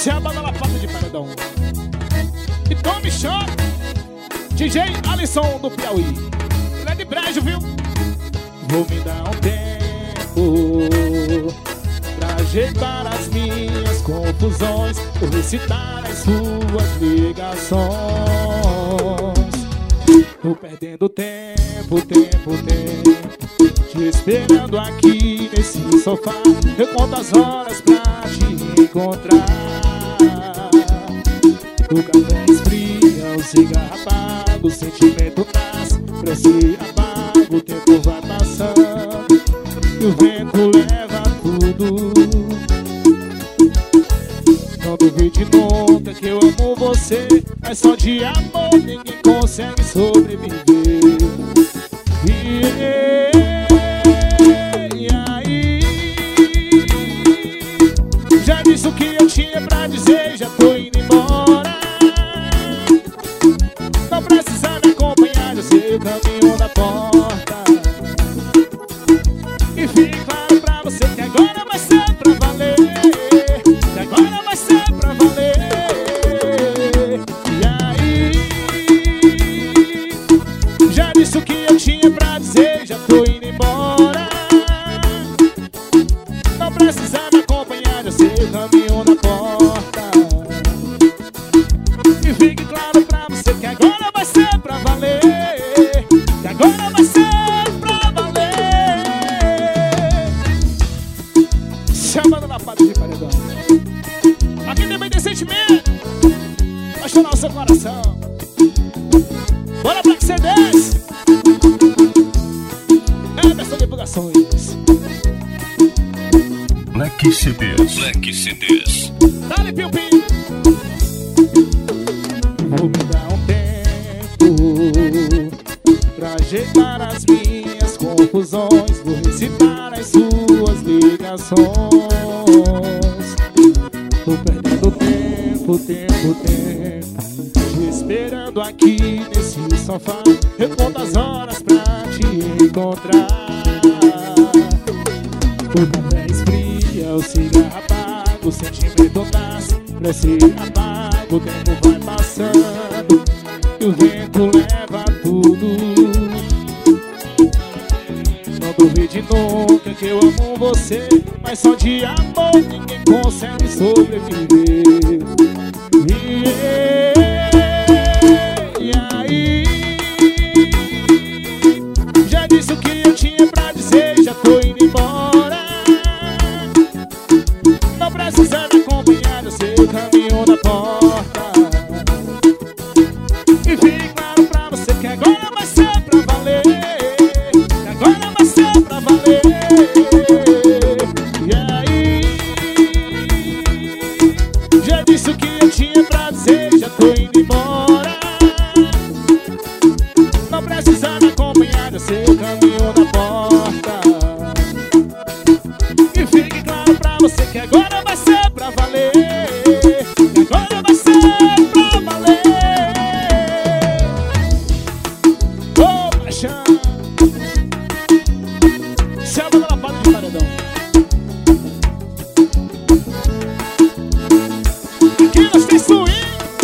Samba da Lapada de Paredão. Então me chama DJ Alisson do Piauí. Ele é de Brejo, viu? Vou me dar um tempo pra ajeitar as minhas confusões, vou recitar as suas ligações. Tô perdendo tempo, te esperando aqui nesse sofá. Eu conto as horas pra te encontrar. O café esfria, o cigarro apaga, o sentimento nasce, prece apaga, o tempo vai passando e o vento leva tudo. Não duvide nunca que eu amo você, mas só de amor ninguém consegue sobreviver. E aí, já disse o que eu tinha pra dizer, já tô indo embora. Não precisa me acompanhar, eu sei o caminho da porta. E fique claro pra você que agora vai ser pra valer, que agora vai ser pra valer. E aí, já disse o que eu tinha pra dizer, já tô indo embora. Não precisa me acompanhar, eu sei o caminho da porta. E fique claro pra você que agora vai ser pra valer, que agora vai ser pra valer. Chamando na Lapada de Paredão. Aqui também tem sentimento, vai chorar o seu coração. Bora Black CDs, Emerson Divulgações. Black CDs. Black CDs. Dale, Piu Piu. Vou me dar um tempo pra ajeitar as minhas confusões, vou recitar as suas ligações. Tô perdendo tempo, te esperando aqui nesse sofá. Eu conto as horas pra te encontrar. O café esfria, o cigarro apaga, o sentimento nasce, prece apaga, o tempo vai passando e o vento leva tudo. Não duvide nunca que eu amo você, mas só de amor ninguém consegue sobreviver. E aí, já disse o que eu tinha pra dizer, já tô indo embora. Não precisa me acompanhar, eu sei o caminho da porta. E fique claro pra você que agora vai ser pra valer, que agora vai ser pra valer. E aí, já disse o que eu tinha pra dizer, já tô indo embora. Não precisa me acompanhar, eu sei o caminho da porta. E fique claro pra você que agora vai ser pra valer, que agora vai ser pra valer. Ô, paixão, chama da Lapada de Paredão. Aqui nós tem swing,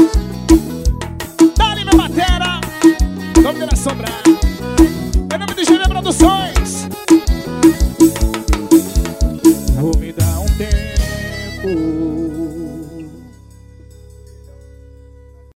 dá-lhe minha batera, nome dele é Sombrar, em nome de Júnior Produções. Vou me dar um tempo